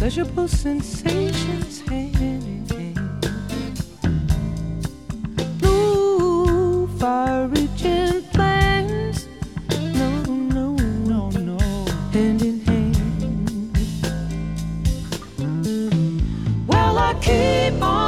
pleasurable sensations hand in hand. Blue, far-reaching plans, no, no, no, no, hand in hand. Well, I keep on